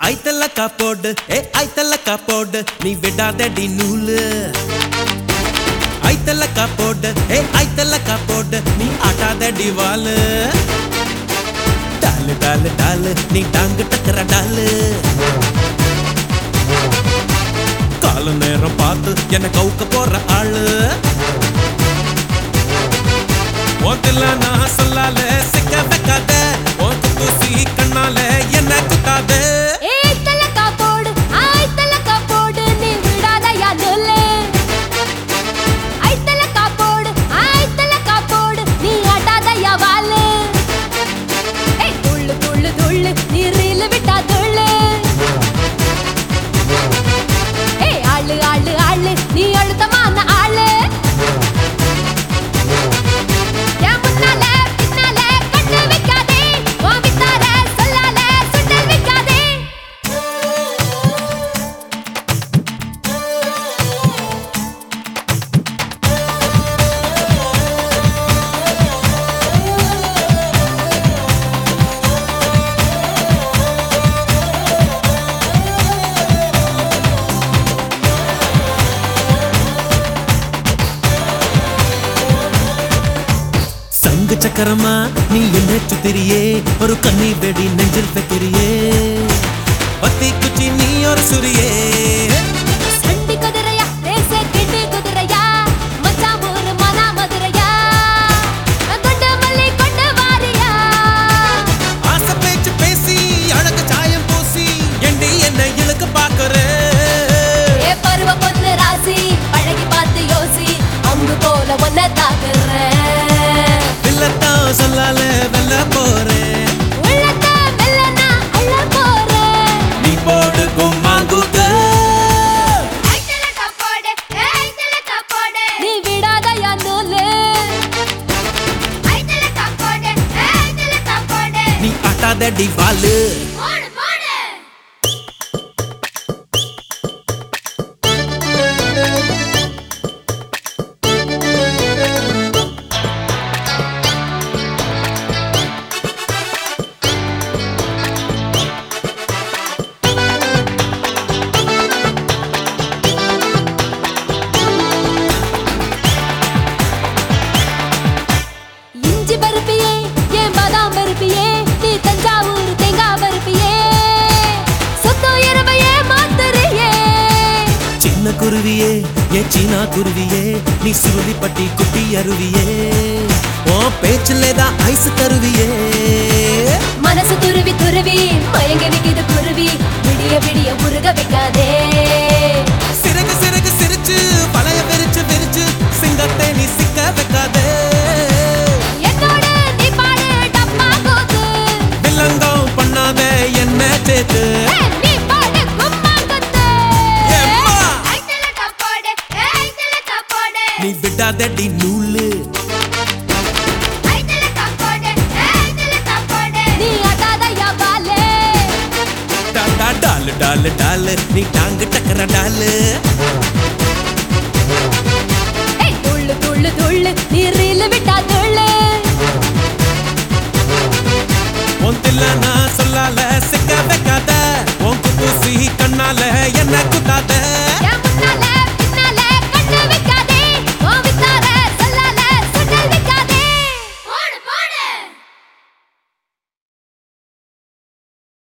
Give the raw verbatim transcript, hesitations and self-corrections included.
ஐத்தலக்கா போடு ஏ ஐத்தலக்கா போடு நீ விடாதடி நூலு ஐத்தலக்கா போடு ஏ ஐத்தலக்கா போடு நீ ஆட்டாதடி வாலு டாலு டாலு டாலு நீ டாங்கு டக்கற டாலு கால நேரம் பார்த்து என்ன கவுக்க போற ஆளு ஓட்டல நான் சொல்லால சிக்க வைக்காத ஓட்டு தூசி கண்ணால என்ன குத்தாத சக்கரமா நீ என்ன சுத்திரியே ஒரு கண்ணி வெடி நெஞ்சில் வைக்கிறியே பத்தி குச்சி நீ ஒரு சுரியே சண்டி குதிரையா தேச கிண்டி குதிரையா மச்சாமூர் மனா மதுரையா கொண்ட மல்லி கொண்ட வாரியா ஆசை பேச்சு பேசி அழகு சாயம் பூசி எண்டி என்ன இழுக்க பாக்குற ஏ பருவ பொண்ணு ராசி பழகி பார்த்து யோசி அங்கு போல ஒன்ன தாக்குற சொல்லால வெல்ல போறேன் உள்ளத்த வெல்லனா அள்ள போறேன் நீ போடு கும்மாங்குத ஐத்தலக்கா போடு ஐத்தலக்கா போடு நீ விடாத யானோலே ஐத்தலக்கா போடு ஐத்தலக்கா போடு நீ ஆட்டாதடி வாலு போடு போடு குருவியே ஏ சீனா குருவியே நீ சுருளி பட்டி குட்டி அருவியே ஓ பேச்சுலேதான் ஐஸ் தருவியே மனசு துருவி துருவி மயங்கி நிக்கிது குருவி விடிய விடிய உருக வைக்காதே சிறகு சிறகு சிரிச்சு பழைய விரிச்சு விரிச்சு சிங்கத்தை நீ சிக்க வைக்காதே என்னோட நீ பாடு டப்பா கோது வில்லங்கம் பண்ணாத என்ன சேர்த்து நீ பாடு கும்மா கத்து ஐத்தலக்கா போடு ஐத்தலக்கா போடு நீ விடாதடி நூலு ஐத்தலக்கா போடு ஐத்தலக்கா போடு நீ அடாத யாபாலே டாடா டாலு டாலு டாலு நீ டாங்கு டக்கற டாலு ஏய் துள்ளு துள்ளு துள்ளு நீ